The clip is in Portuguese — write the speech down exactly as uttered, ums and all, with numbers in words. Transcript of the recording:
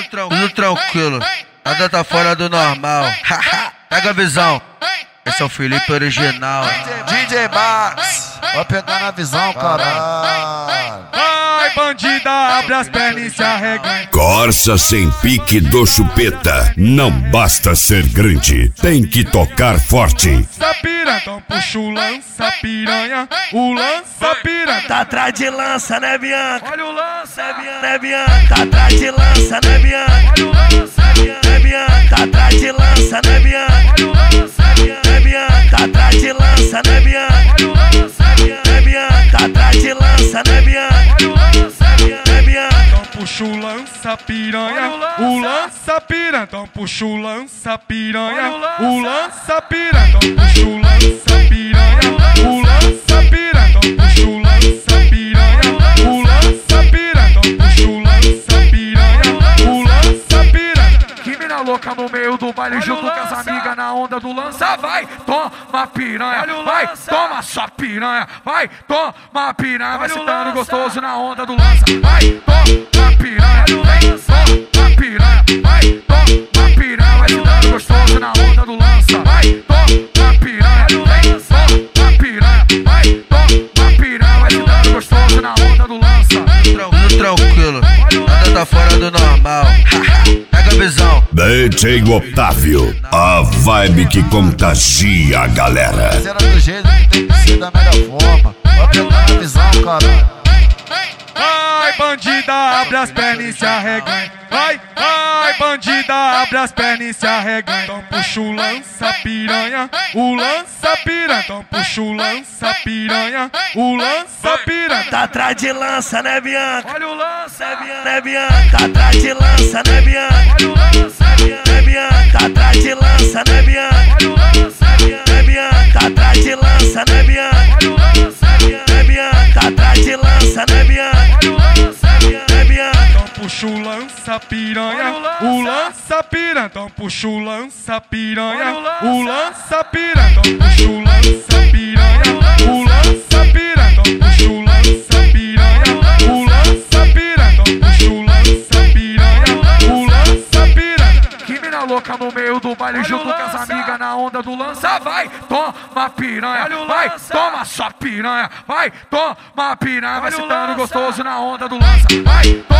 tudo tranquilo, nada tá fora do normal. Pega a visão, esse é o Felipe original. D J Max, vai pegar na visão, caralho. Vai, bandida, abre as pernas e se arrega. Corsa sem pique do Chupeta. Não basta ser grande, tem que tocar forte. Lança piranha, então puxa o lança piranha. O lança piranha Tá atrás de lança, né, Bianca? olha o lança, Né, Bianca? Tá atrás de lança, né, Bianca? olha o lança, Né, Bianca? Tá atrás de lança, né, Bianca? olha o lança, Né, Bianca? Tá atrás de lança, né, Bianca? olha o lança, Né, Bianca? Tá atrás de lança, né, Bianca? olha o lança. Né, Bianca? Então puxa o lança piranha, o lança piranha, então puxa o lança piranha, o lança piranha, então puxa o lança piranha, o lança piranha, então puxa o lança piranha, o lança piranha, então puxa o lança piranha, o lança piranha. Que mina louca no meio do baile junto com as amigas na onda do lança. Vai, toma piranha, vai, toma sua piranha, vai, toma piranha, vai sentando gostoso na onda do lança. Vai, toma piranha, vem, toma piranha, vai, toma piranha, vai sentando gostoso na onda do lança. Vai, toma piranha, vem, toma piranha, vai, toma piranha, vai sentando gostoso na onda do lança. Tudo tranquilo, nada tá fora do normal. Pega a visão. D J Otávio, a vibe que contagia a galera. Mas era do jeito que tem que ser da melhor forma. Vai pegar na visão, caralho. Vai, bandida, abre as pernas e se arrega. Vai, vai, bandida, abre as pernas e se arrega. Então puxa o lança piranha, o lança piranha, então puxa o lança piranha, o lança piranha. Tá atrás de lança, né, Bianca? Olha o lança, Né, Bianca? Tá atrás de lança, né, Bianca? olha o lança, Né, Bianca? Tá atrás de lança, né, Bianca? olha o lança, Né, Bianca? Tá atrás de lança, né, Bianca? olha o lança, Né, Bianca? Tá atrás de lança, né, Bianca? olha o lança. Né, Bianca? Então puxa o lança piranha, o lança piranha, então puxa o lança piranha, o lança piranha, então puxa o lança piranha, o lança piranha, então puxa o lança piranha, o lança piranha, então puxa o lança piranha, o lança piranha. Que mina louca no meio do baile junto com as amigas na onda do lança. Vai, toma piranha, vai, toma sua piranha, vai, toma piranha, vai sentando gostoso na onda do lança. Vai, toma